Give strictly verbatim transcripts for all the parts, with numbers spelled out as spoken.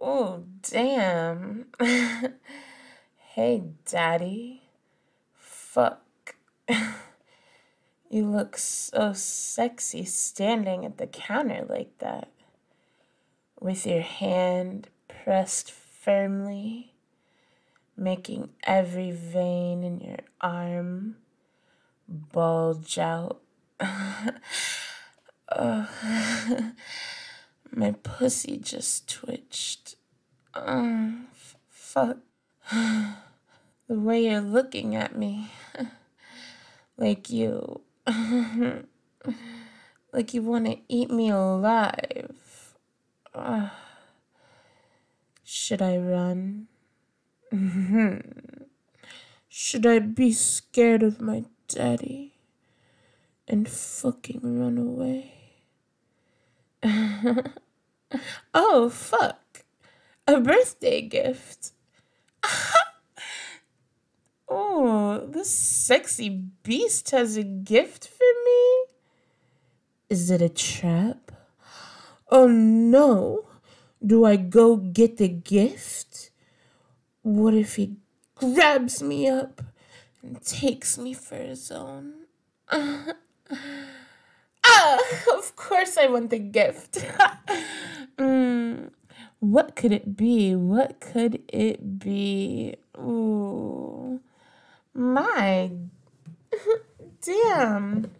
Oh, damn. Hey, Daddy. Fuck. You look so sexy standing at the counter like that, with your hand pressed firmly, making every vein in your arm bulge out. Oh, my pussy just twitched. Um, f- fuck. The way you're looking at me. Like you. Like you want to eat me alive. Uh, should I run? Should I be scared of my daddy and fucking run away? Oh, fuck. A birthday gift. Oh, this sexy beast has a gift for me? Is it a trap? Oh no. Do I go get the gift? What if he grabs me up and takes me for his own? Ah, of course I want the gift. mm, what could it be? What could it be? Ooh. My damn.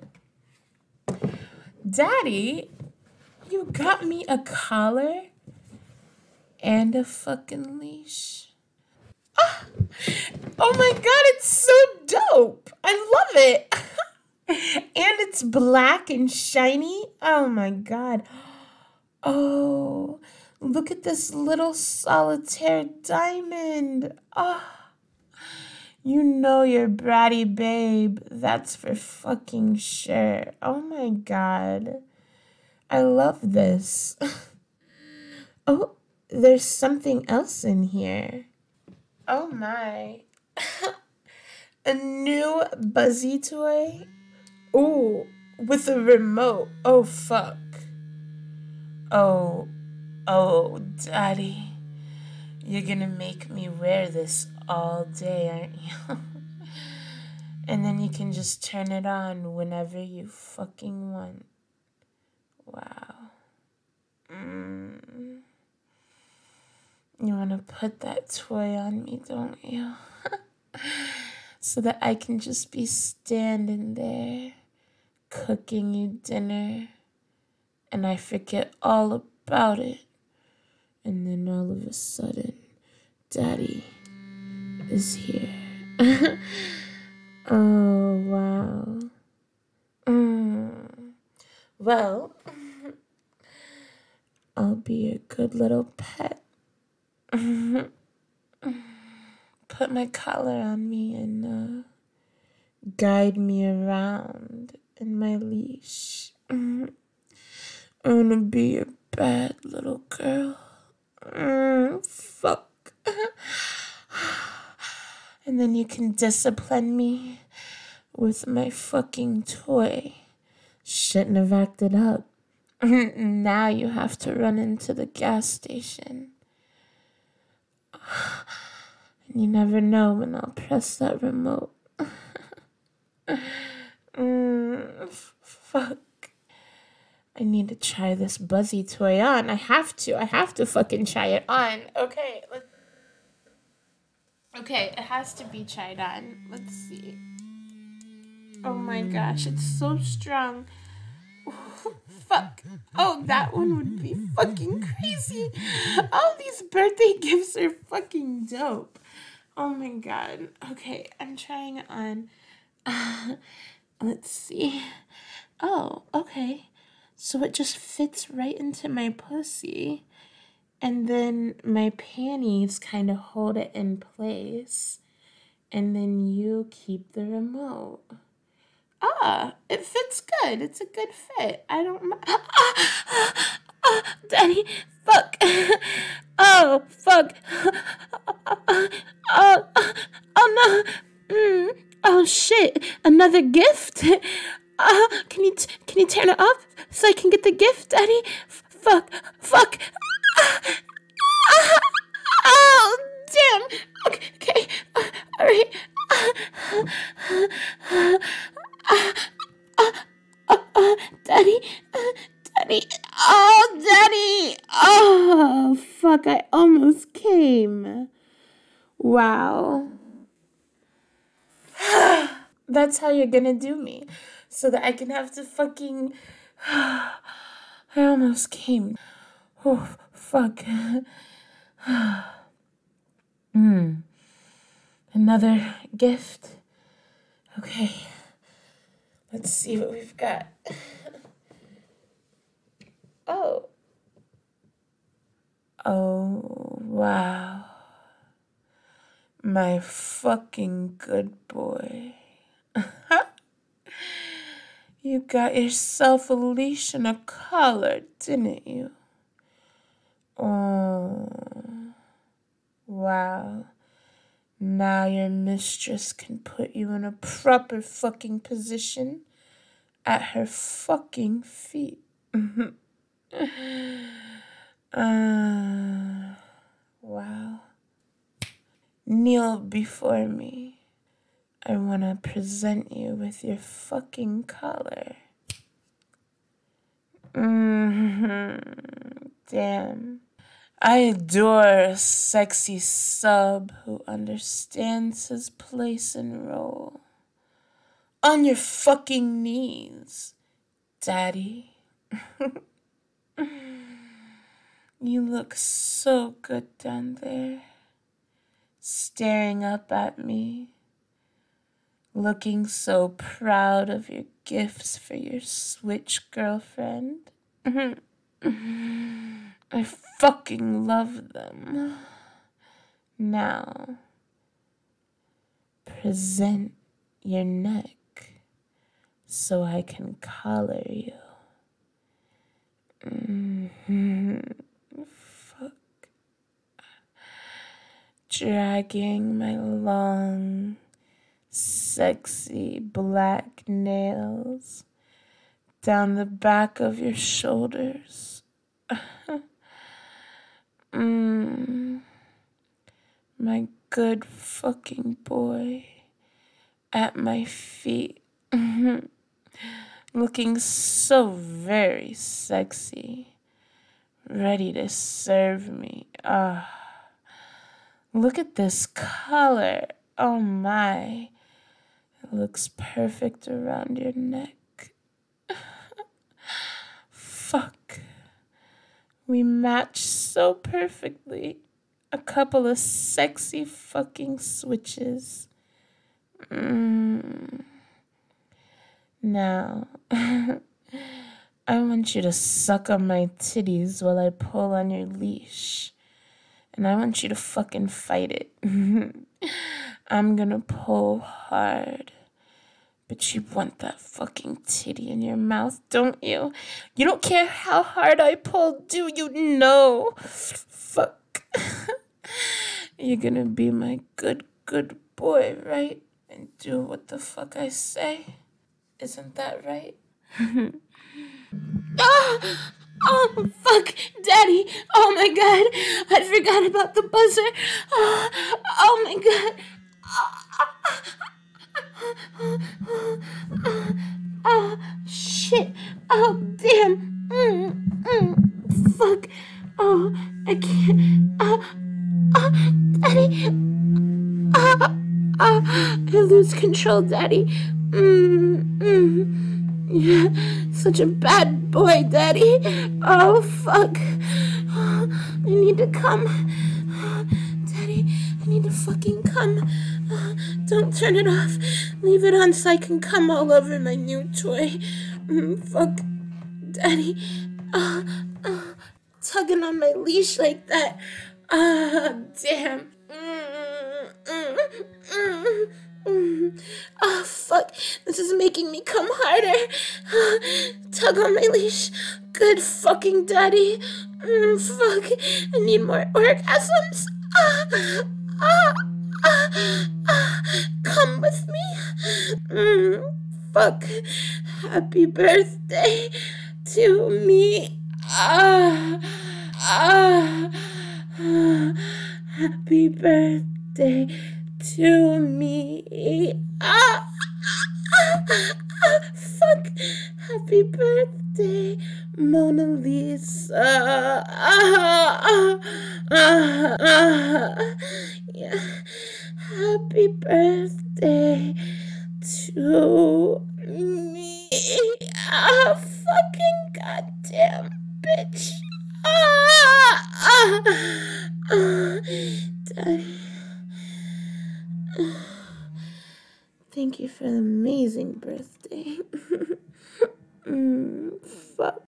Daddy, you got me a collar and a fucking leash. Ah, oh my god, it's so dope. I love it. And it's black and shiny. Oh my god. Oh, look at this little solitaire diamond. Oh. You know you're bratty, babe. That's for fucking sure. Oh my god. I love this. Oh, there's something else in here. Oh my. A new Buzzy toy? Ooh, with a remote. Oh fuck. Oh, oh, daddy. You're gonna make me wear this all day, aren't you? And then you can just turn it on whenever you fucking want. Wow. Mm. You wanna put that toy on me, don't you? So that I can just be standing there, cooking you dinner, and I forget all about it. And then all of a sudden, Daddy is here. Oh, wow. Mm. Well, I'll be a good little pet. Put my collar on me and uh, guide me around in my leash. I wanna be a bad little girl. Mm, fuck. And then you can discipline me with my fucking toy. Shouldn't have acted up. Now you have to run into the gas station. And you never know when I'll press that remote. mm, f- fuck. I need to try this Buzzy toy on. I have to. I have to fucking try it on. Okay, let's... Okay, it has to be tried on. Let's see. Oh my gosh, it's so strong. Fuck. Oh, that one would be fucking crazy. All these birthday gifts are fucking dope. Oh my god. Okay, I'm trying it on. Uh, let's see. Oh, okay. So it just fits right into my pussy. And then my panties kind of hold it in place. And then you keep the remote. Ah, it fits good. It's a good fit. I don't mind. Ah, ah, ah, Daddy, fuck. Oh, fuck. Oh, oh no. Mm. Oh shit. Another gift? Uh, can you t- can you turn it off so I can get the gift, Daddy? F- fuck. Fuck. Ah, ah, fuck, I almost came. Wow. That's how you're gonna do me. So that I can have to fucking... I almost came. Oh, fuck. Hmm. Another gift. Okay. Let's see what we've got. Oh. Oh, wow. My fucking good boy. You got yourself a leash and a collar, didn't you? Oh. Wow. Now your mistress can put you in a proper fucking position at her fucking feet. uh, wow. Kneel before me. I want to present you with your fucking collar. Mm-hmm. Damn. I adore a sexy sub who understands his place and role. On your fucking knees, daddy. You look so good down there, staring up at me, looking so proud of your gifts for your switch girlfriend. I fucking love them. Now, present your neck so I can collar you. Mm-hmm. Fuck. Dragging my long, sexy black nails down the back of your shoulders. mm. My good fucking boy at my feet. Looking so very sexy, ready to serve me. Ah, look at this collar. Oh my, it looks perfect around your neck. Fuck, we match so perfectly. A couple of sexy fucking switches. Mm. Now, I want you to suck on my titties while I pull on your leash. And I want you to fucking fight it. I'm gonna pull hard. But you want that fucking titty in your mouth, don't you? You don't care how hard I pull, do you? No. Fuck. You're gonna be my good, good boy, right? And do what the fuck I say. Isn't that right? oh, oh, fuck, Daddy. Oh, my God. I forgot about the buzzer. Oh, oh my God. Oh, oh, shit. Oh, damn. Mm, mm, fuck. Oh, I can't. Oh, oh, Daddy. Oh, oh, I lose control, Daddy. Mm, mm. Yeah, such a bad boy, Daddy. Oh, fuck. I need to come. Daddy, I need to fucking come. Don't turn it off. Leave it on so I can come all over my new toy. Mm, fuck. Daddy. Uh, uh, tugging on my leash like that. Ah, uh, damn. Mm, mm, mm. Mm. Oh, fuck. This is making me come harder. Tug on my leash. Good fucking daddy. Mm, fuck. I need more orgasms. Ah, ah, ah, ah. Come with me. Mm, fuck. Happy birthday to me. Ah, ah, ah. Happy birthday to me. Ah, ah, Ah, fuck. Happy birthday, Mona Lisa. Ah, ah, ah, ah. Yeah. Happy birthday to me. Ah, fucking goddamn bitch. Ah, ah, ah. Daddy. Thank you for the amazing birthday.